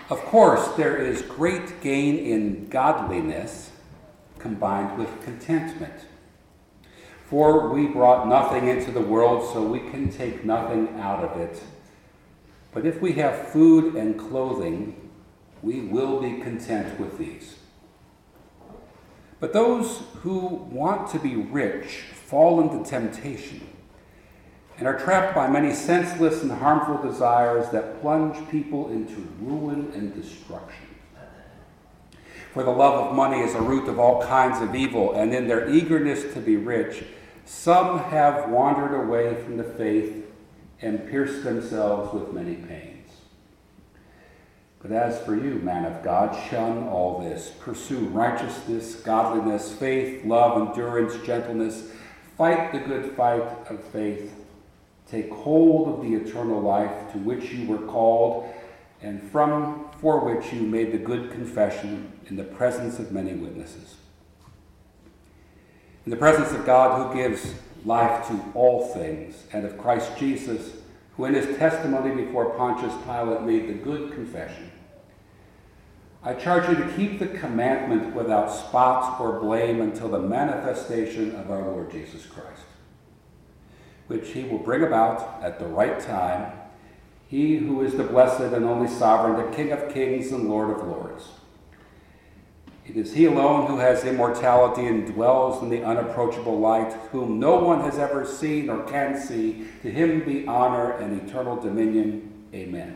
Of course, there is great gain in godliness combined with contentment. For we brought nothing into the world, so we can take nothing out of it. But if we have food and clothing, we will be content with these. But those who want to be rich fall into temptation and are trapped by many senseless and harmful desires that plunge people into ruin and destruction. For the love of money is a root of all kinds of evil, and in their eagerness to be rich, some have wandered away from the faith and pierced themselves with many pains. But as for you, man of God, shun all this. Pursue righteousness, godliness, faith, love, endurance, gentleness. Fight the good fight of faith. Take hold of the eternal life to which you were called and for which you made the good confession in the presence of many witnesses. In the presence of God who gives life to all things, and of Christ Jesus, who in his testimony before Pontius Pilate made the good confession, I charge you to keep the commandment without spot or blame until the manifestation of our Lord Jesus Christ, which he will bring about at the right time, he who is the blessed and only sovereign, the King of kings and Lord of lords. It is he alone who has immortality and dwells in the unapproachable light, whom no one has ever seen or can see. To him be honor and eternal dominion. Amen.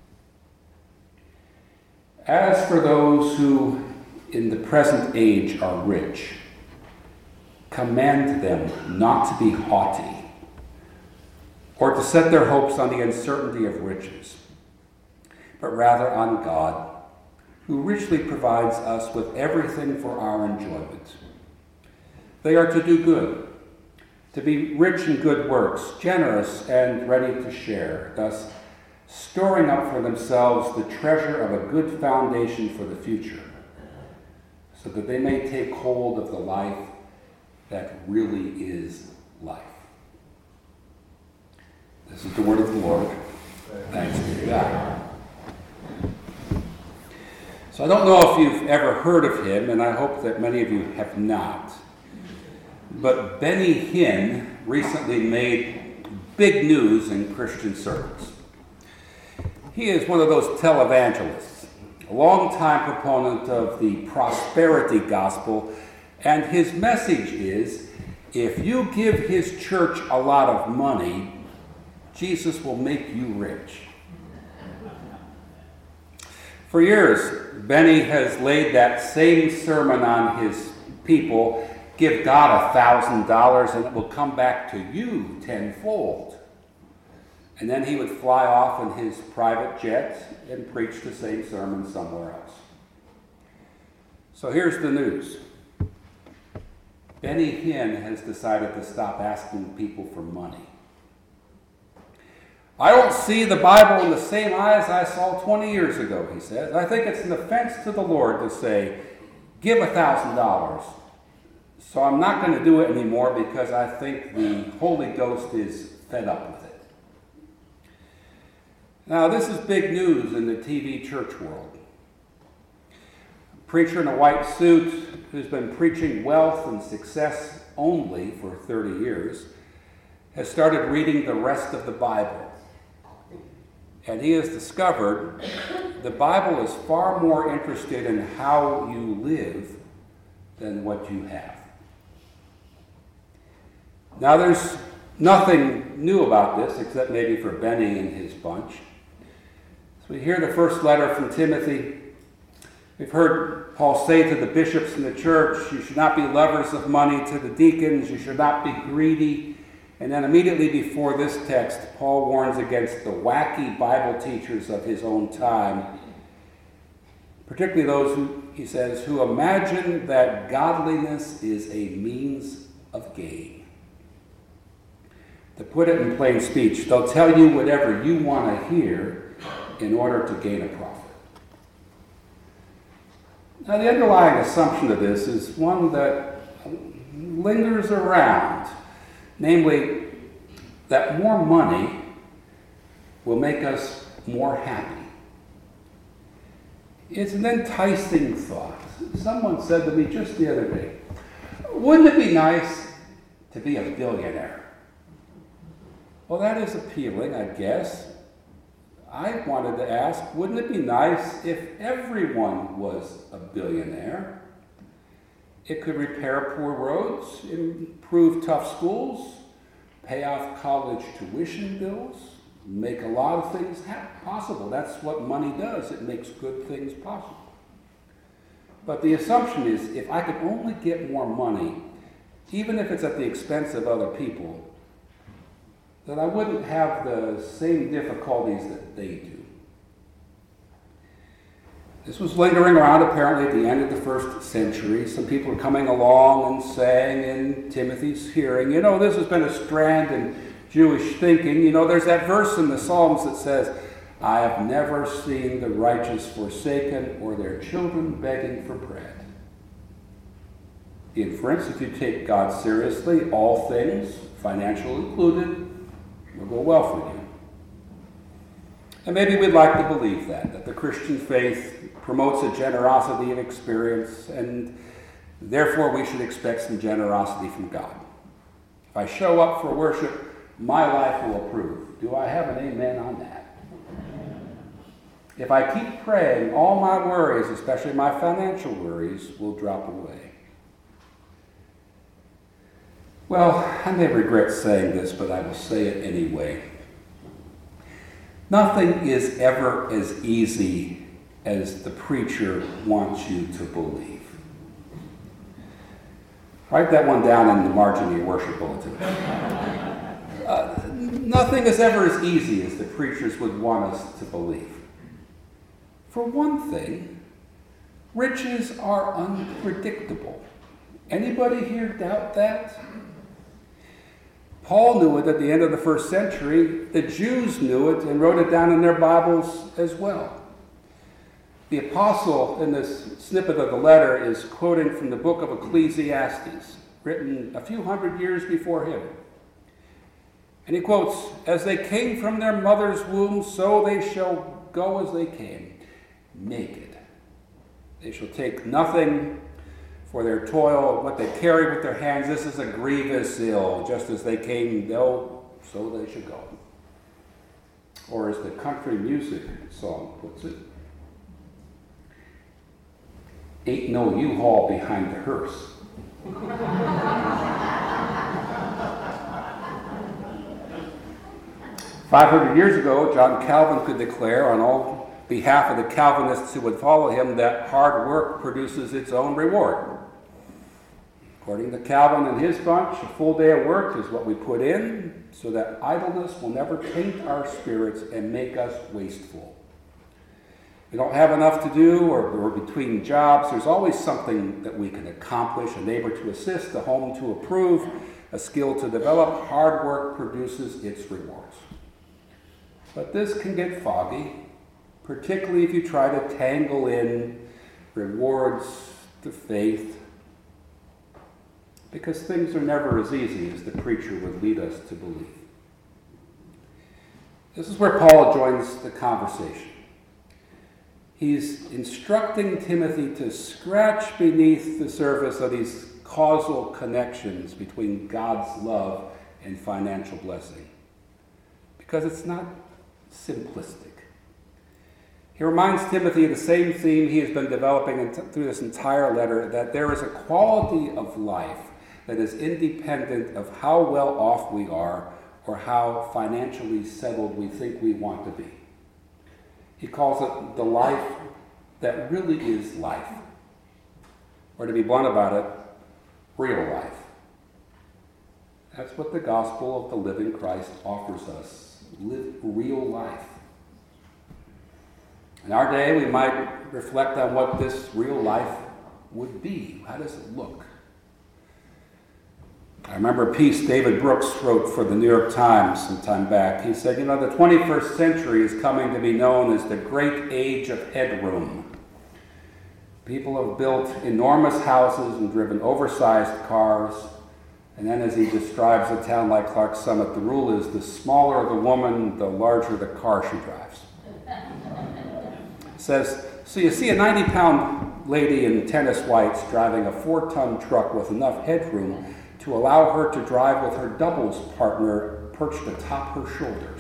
As for those who in the present age are rich, command them not to be haughty, or to set their hopes on the uncertainty of riches, but rather on God, who richly provides us with everything for our enjoyment. They are to do good, to be rich in good works, generous and ready to share, thus storing up for themselves the treasure of a good foundation for the future, so that they may take hold of the life that really is life. This is the word of the Lord. Thanks be to God. So I don't know if you've ever heard of him, and I hope that many of you have not. But Benny Hinn recently made big news in Christian circles. He is one of those televangelists, a longtime proponent of the prosperity gospel, and his message is, if you give his church a lot of money, Jesus will make you rich. For years, Benny has laid that same sermon on his people, give God $1,000 and it will come back to you tenfold. And then he would fly off in his private jet and preach the same sermon somewhere else. So here's the news. Benny Hinn has decided to stop asking people for money. I don't see the Bible in the same eyes I saw 20 years ago, he says. I think it's an offense to the Lord to say, give $1,000. So I'm not going to do it anymore because I think the Holy Ghost is fed up with it. Now, this is big news in the TV church world. A preacher in a white suit who's been preaching wealth and success only for 30 years has started reading the rest of the Bible. And he has discovered the Bible is far more interested in how you live than what you have. Now, there's nothing new about this, except maybe for Benny and his bunch. So we hear the first letter from Timothy. We've heard Paul say to the bishops in the church, you should not be lovers of money. To the deacons, you should not be greedy. And then immediately before this text, Paul warns against the wacky Bible teachers of his own time, particularly those who, he says, who imagine that godliness is a means of gain. To put it in plain speech, they'll tell you whatever you want to hear in order to gain a profit. Now, the underlying assumption of this is one that lingers around. Namely, that more money will make us more happy. It's an enticing thought. Someone said to me just the other day, wouldn't it be nice to be a billionaire? Well, that is appealing, I guess. I wanted to ask, wouldn't it be nice if everyone was a billionaire? It could repair poor roads, improve tough schools, pay off college tuition bills, make a lot of things possible. That's what money does. It makes good things possible. But the assumption is, if I could only get more money, even if it's at the expense of other people, that I wouldn't have the same difficulties that they do. This was lingering around apparently at the end of the first century. Some people were coming along and saying in Timothy's hearing, this has been a strand in Jewish thinking. There's that verse in the Psalms that says, I have never seen the righteous forsaken or their children begging for bread. The inference, if you take God seriously, all things, financial included, will go well for you. And maybe we'd like to believe that the Christian faith promotes a generosity of experience, and therefore we should expect some generosity from God. If I show up for worship, my life will approve. Do I have an amen on that? If I keep praying, all my worries, especially my financial worries, will drop away. Well, I may regret saying this, but I will say it anyway. Nothing is ever as easy as the preacher wants you to believe. Write that one down in the margin of your worship bulletin. Nothing is ever as easy as the preachers would want us to believe. For one thing, riches are unpredictable. Anybody here doubt that? Paul knew it at the end of the first century. The Jews knew it and wrote it down in their Bibles as well. The apostle in this snippet of the letter is quoting from the book of Ecclesiastes, written a few hundred years before him. And he quotes, as they came from their mother's womb, so they shall go as they came, naked. They shall take nothing for their toil, what they carry with their hands. This is a grievous ill. Just as they came, so they should go. Or as the country music song puts it, ain't no U-Haul behind the hearse. 500 years ago, John Calvin could declare on all behalf of the Calvinists who would follow him that hard work produces its own reward. According to Calvin and his bunch, a full day of work is what we put in so that idleness will never taint our spirits and make us wasteful. We don't have enough to do, or we're between jobs. There's always something that we can accomplish, a neighbor to assist, a home to approve, a skill to develop. Hard work produces its rewards. But this can get foggy, particularly if you try to tangle in rewards to faith, because things are never as easy as the preacher would lead us to believe. This is where Paul joins the conversation. He's instructing Timothy to scratch beneath the surface of these causal connections between God's love and financial blessing, because it's not simplistic. He reminds Timothy of the same theme he has been developing through this entire letter, that there is a quality of life that is independent of how well off we are or how financially settled we think we want to be. He calls it the life that really is life. Or to be blunt about it, real life. That's what the gospel of the living Christ offers us. Live real life. In our day, we might reflect on what this real life would be. How does it look? I remember a piece David Brooks wrote for the New York Times some time back. He said, the 21st century is coming to be known as the great age of headroom. People have built enormous houses and driven oversized cars. And then as he describes a town like Clarks Summit, the rule is the smaller the woman, the larger the car she drives. says, so you see a 90-pound lady in tennis whites driving a 4-ton truck with enough headroom to allow her to drive with her doubles partner perched atop her shoulders.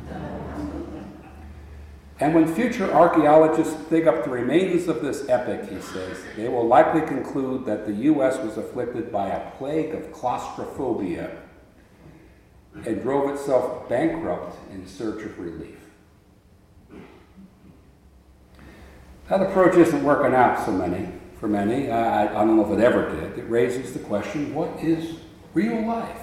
And when future archaeologists dig up the remains of this epic, he says, they will likely conclude that the U.S. was afflicted by a plague of claustrophobia and drove itself bankrupt in search of relief. That approach isn't working out for many. I don't know if it ever did. It raises the question, what is real life?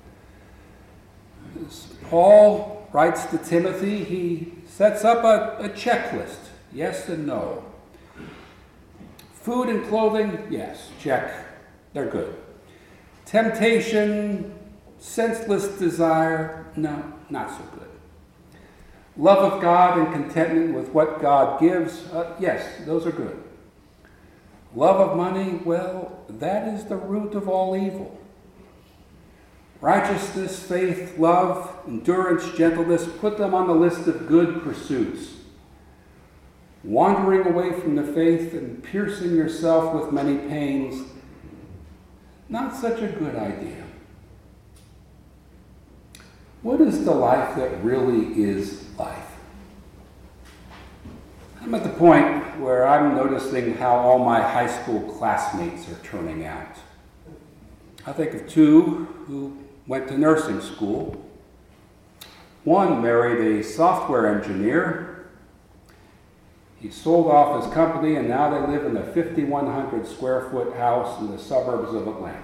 As Paul writes to Timothy, he sets up a checklist, yes and no. Food and clothing, yes, check, they're good. Temptation, senseless desire, no, not so good. Love of God and contentment with what God gives, yes, those are good. Love of money, well, that is the root of all evil. Righteousness, faith, love, endurance, gentleness, put them on the list of good pursuits. Wandering away from the faith and piercing yourself with many pains, not such a good idea. What is the life that really is life? I'm at the point where I'm noticing how all my high school classmates are turning out. I think of two who went to nursing school. One married a software engineer. He sold off his company and now they live in a 5,100 square foot house in the suburbs of Atlanta.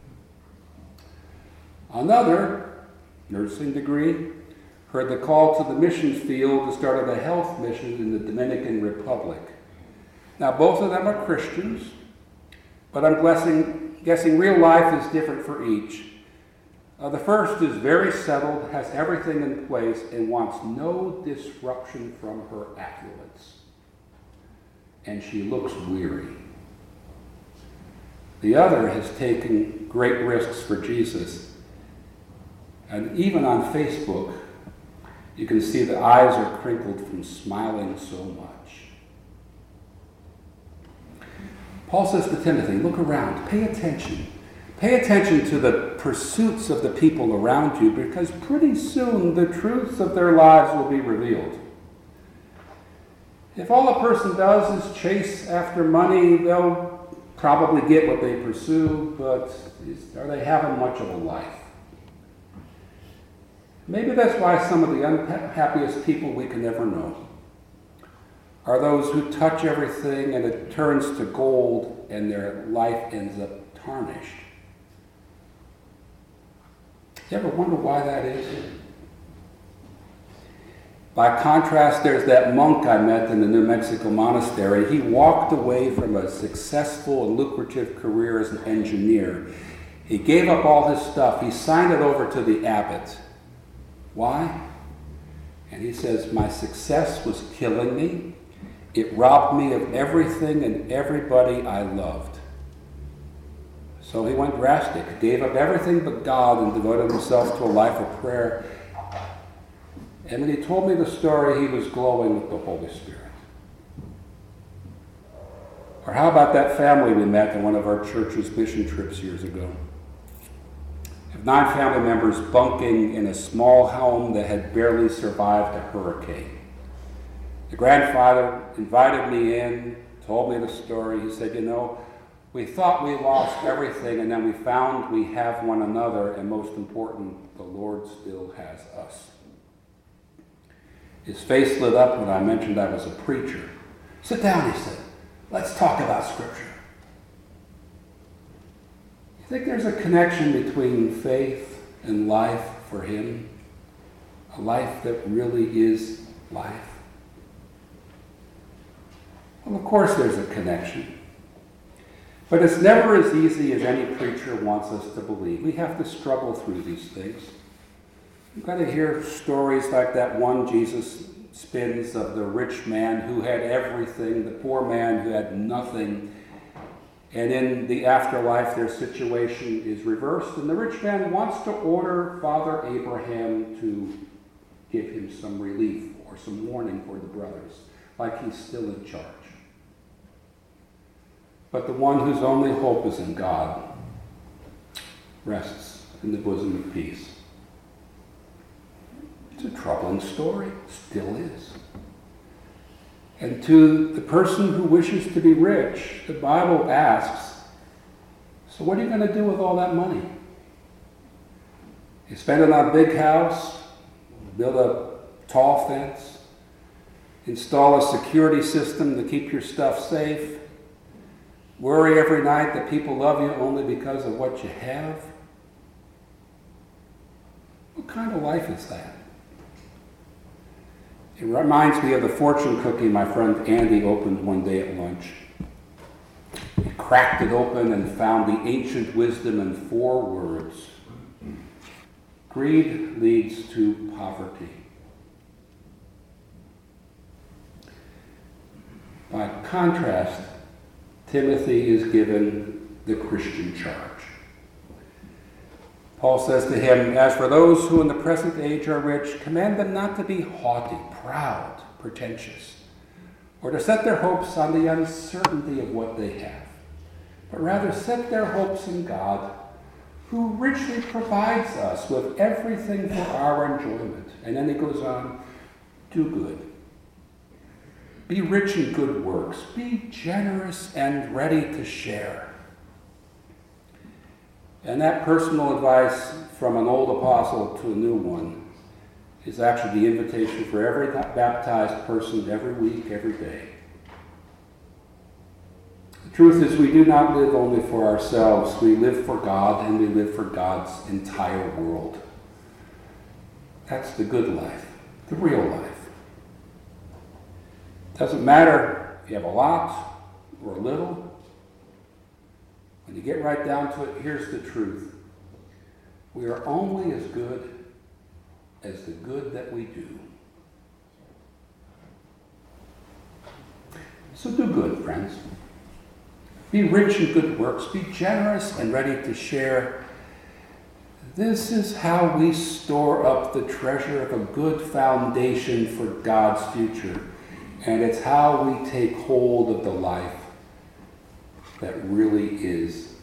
Another, nursing degree, heard the call to the missions field to start a health mission in the Dominican Republic. Now both of them are Christians, but I'm guessing real life is different for each. The first is very settled, has everything in place, and wants no disruption from her affluence. And she looks weary. The other has taken great risks for Jesus. And even on Facebook, you can see the eyes are crinkled from smiling so much. Paul says to Timothy, look around, pay attention. Pay attention to the pursuits of the people around you, because pretty soon the truths of their lives will be revealed. If all a person does is chase after money, they'll probably get what they pursue, but are they having much of a life? Maybe that's why some of the unhappiest people we can ever know are those who touch everything and it turns to gold and their life ends up tarnished. You ever wonder why that is? By contrast, there's that monk I met in the New Mexico monastery. He walked away from a successful and lucrative career as an engineer. He gave up all his stuff. He signed it over to the abbot. Why? And he says, my success was killing me. It robbed me of everything and everybody I loved. So he went drastic, gave up everything but God and devoted himself to a life of prayer. And when he told me the story, he was glowing with the Holy Spirit. Or how about that family we met on one of our church's mission trips years ago? 9 family members bunking in a small home that had barely survived a hurricane. The grandfather invited me in, told me the story. He said, we thought we lost everything, and then we found we have one another, and most important, the Lord still has us. His face lit up when I mentioned I was a preacher. Sit down, he said. Let's talk about Scripture. You think there's a connection between faith and life for him? A life that really is life? Well, of course there's a connection. But it's never as easy as any preacher wants us to believe. We have to struggle through these things. You've got to hear stories like that one Jesus spins of the rich man who had everything, the poor man who had nothing. And in the afterlife, their situation is reversed. And the rich man wants to order Father Abraham to give him some relief or some warning for the brothers. like he's still in charge. But the one whose only hope is in God rests in the bosom of peace. It's a troubling story, still is. And to the person who wishes to be rich, the Bible asks, so what are you going to do with all that money? You spend it on a big house, build a tall fence, install a security system to keep your stuff safe, worry every night that people love you only because of what you have? What kind of life is that? It reminds me of the fortune cookie my friend Andy opened one day at lunch. He cracked it open and found the ancient wisdom in 4 words. Greed leads to poverty. By contrast, Timothy is given the Christian charge. Paul says to him, as for those who in the present age are rich, command them not to be haughty, proud, pretentious, or to set their hopes on the uncertainty of what they have, but rather set their hopes in God, who richly provides us with everything for our enjoyment. And then he goes on, do good. Be rich in good works. Be generous and ready to share. And that personal advice from an old apostle to a new one is actually the invitation for every baptized person every week, every day. The truth is we do not live only for ourselves. We live for God, and we live for God's entire world. That's the good life, the real life. Doesn't matter if you have a lot or a little. When you get right down to it, here's the truth. We are only as good as the good that we do. So do good, friends. Be rich in good works. Be generous and ready to share. This is how we store up the treasure of a good foundation for God's future. And it's how we take hold of the life that really is